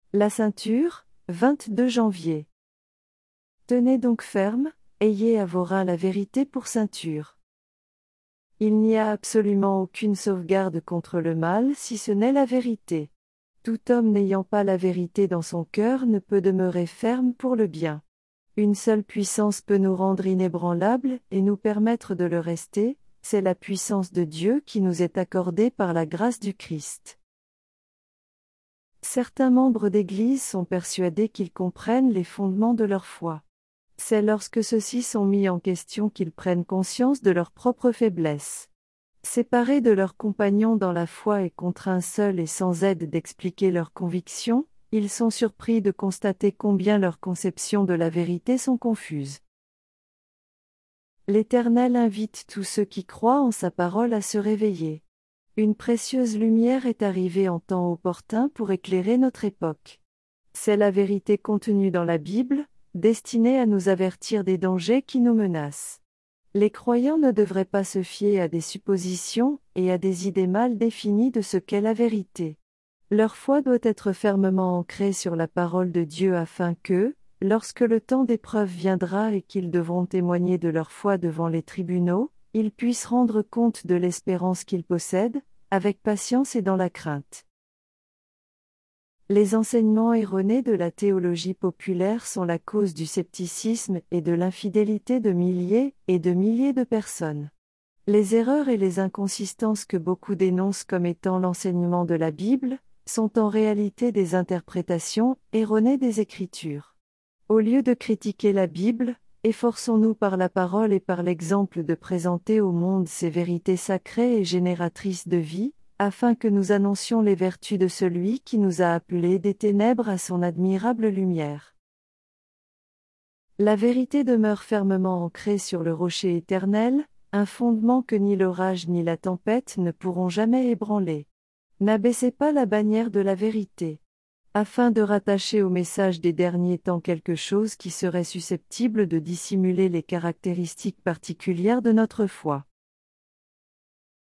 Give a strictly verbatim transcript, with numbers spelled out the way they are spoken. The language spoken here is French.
La ceinture, vingt-deux janvier. Tenez donc ferme, ayez à vos reins la vérité pour ceinture. Il n'y a absolument aucune sauvegarde contre le mal si ce n'est la vérité. Tout homme n'ayant pas la vérité dans son cœur ne peut demeurer ferme pour le bien. Une seule puissance peut nous rendre inébranlables et nous permettre de le rester, c'est la puissance de Dieu qui nous est accordée par la grâce du Christ. Certains membres d'Église sont persuadés qu'ils comprennent les fondements de leur foi. C'est lorsque ceux-ci sont mis en question qu'ils prennent conscience de leur propre faiblesse. Séparés de leurs compagnons dans la foi et contraints seuls et sans aide d'expliquer leurs convictions, ils sont surpris de constater combien leurs conceptions de la vérité sont confuses. L'Éternel invite tous ceux qui croient en sa parole à se réveiller. Une précieuse lumière est arrivée en temps opportun pour éclairer notre époque. C'est la vérité contenue dans la Bible, destinée à nous avertir des dangers qui nous menacent. Les croyants ne devraient pas se fier à des suppositions et à des idées mal définies de ce qu'est la vérité. Leur foi doit être fermement ancrée sur la parole de Dieu afin que, lorsque le temps d'épreuve viendra et qu'ils devront témoigner de leur foi devant les tribunaux, ils puissent rendre compte de l'espérance qu'ils possèdent, avec patience et dans la crainte. Les enseignements erronés de la théologie populaire sont la cause du scepticisme et de l'infidélité de milliers et de milliers de personnes. Les erreurs et les inconsistances que beaucoup dénoncent comme étant l'enseignement de la Bible, sont en réalité des interprétations erronées des Écritures. Au lieu de critiquer la Bible, efforçons-nous par la parole et par l'exemple de présenter au monde ces vérités sacrées et génératrices de vie, afin que nous annoncions les vertus de celui qui nous a appelés des ténèbres à son admirable lumière. La vérité demeure fermement ancrée sur le rocher éternel, un fondement que ni l'orage ni la tempête ne pourront jamais ébranler. N'abaissez pas la bannière de la vérité. Afin de rattacher au message des derniers temps quelque chose qui serait susceptible de dissimuler les caractéristiques particulières de notre foi.